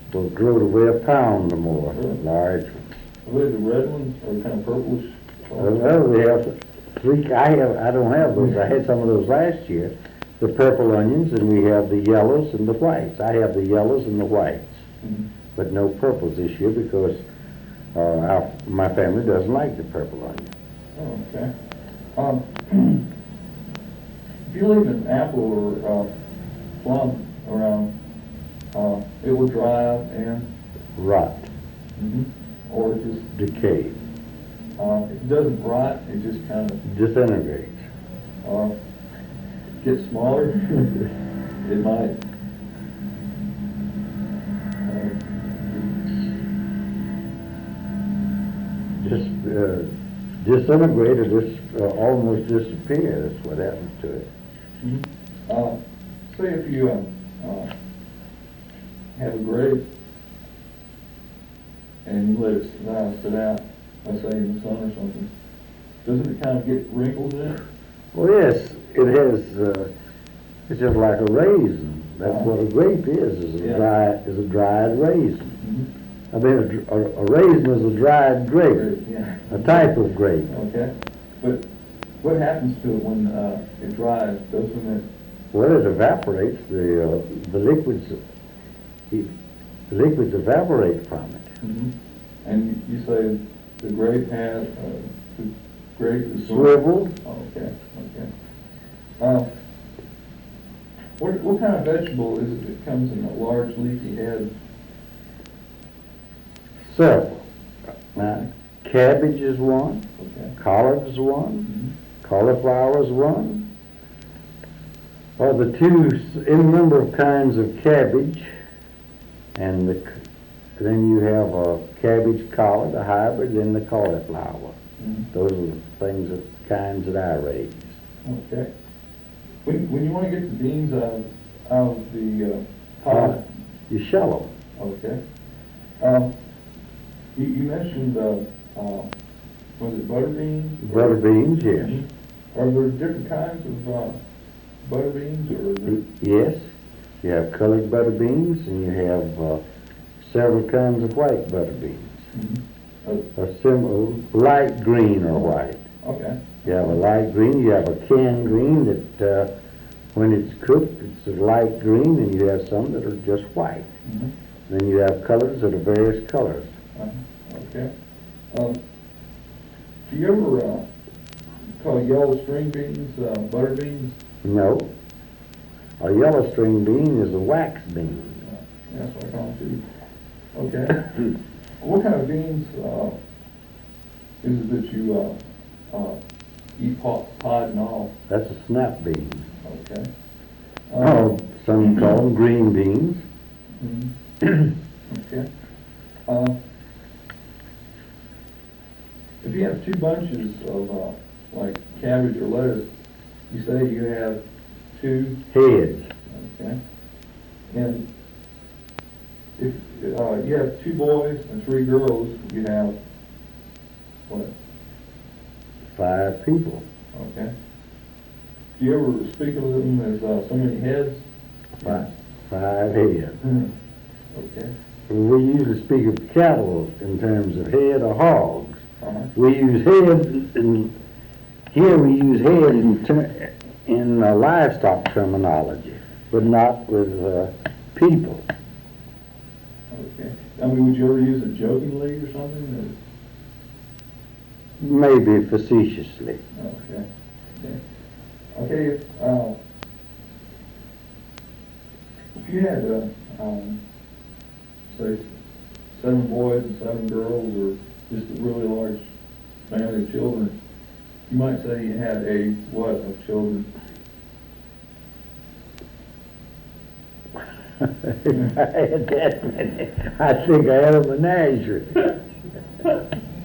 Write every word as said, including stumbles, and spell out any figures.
will grow to weigh a pound or more, Really? large. Are they the red ones, or kind of purplish? Well, we have three, I have, I don't have those, I had some of those last year. The purple onions, and we have the yellows and the whites. I have the yellows and the whites, Mhm. but no purples this year because uh, our, my family doesn't like the purple onion. Oh, okay. Um, if you leave an apple or uh, plum around, uh, it will dry out and, Rot, mhm, or it just, decay, uh, it doesn't rot, it just kind of disintegrates. uh, gets smaller. It might. Uh, Just uh, disintegrate or just uh, almost disappear. That's what happens to it. mhm. Uh, say if you uh, uh, have a grape and you let it uh, sit out, let's say in the sun or something, doesn't it kind of get wrinkles in it? Well, yes, it has. Uh, it's just like a raisin. That's Uh-huh. what a grape is. Is a Yeah. dry is a dried raisin. Mhm. I mean, a, dr- a, a raisin is a dried grape, Grape, yeah. a type of grape. Okay, but what happens to it when uh, it dries? Doesn't it? Well, it evaporates. The uh, the liquids the liquids evaporate from it. Mhm. And you say the grape has uh, the grape is Swivel. Oh, okay, okay. Uh, what what kind of vegetable is it that comes in a large leafy head? Several. Now, cabbage is one. Okay. Collard is one. Mhm. Cauliflower is one. Or the two s- in number of kinds of cabbage, and the, c- then you have a cabbage collard, a hybrid, then the cauliflower. Mhm. Those are the things that kinds that I raise. Okay. When when you want to get the beans out of, out of the uh, Uh, pod, you shell okay. Um, you, you mentioned uh, uh, was it butter beans? them. Butter beans, yes. Mhm. Are there different kinds of uh, butter beans, or is it? Yes. You have colored butter beans, and you have uh, several kinds of white butter beans. Mhm. A simple light green or white. Okay. You have a light green, you have a canned green that uh, when it's cooked, it's a light green, and you have some that are just white. Mhm. Then you have colors that are various colors. Uh-huh. Okay. Um, do you ever uh, call yellow string beans uh, butter beans? No. A yellow string bean is a wax bean. Uh, That's what I call them too. Okay. What kind of beans uh, is it that you uh, uh, eat pod, pod and all? That's a snap bean. Okay. Oh, some call them green beans. mhm. Okay. Uh, if you have two bunches of uh, like cabbage or lettuce, you say you have two. Heads. Okay. And if uh, you have two boys and three girls, you have what? Five people. Okay. Do you ever speak of them as uh, so many heads? Five, five heads. Okay. We usually speak of cattle in terms of head or hogs. Uh-huh. We use head, in, here we use head in, ter, in uh, livestock terminology, but not with uh, people. Okay. I mean, would you ever use it jokingly or something? Maybe facetiously. Or? Okay. Okay. Okay. If, uh, if you had, uh, um, say, seven boys and seven girls, or just a really large family of children, you might say you had a what of children? If I had that many, I think I had a menagerie.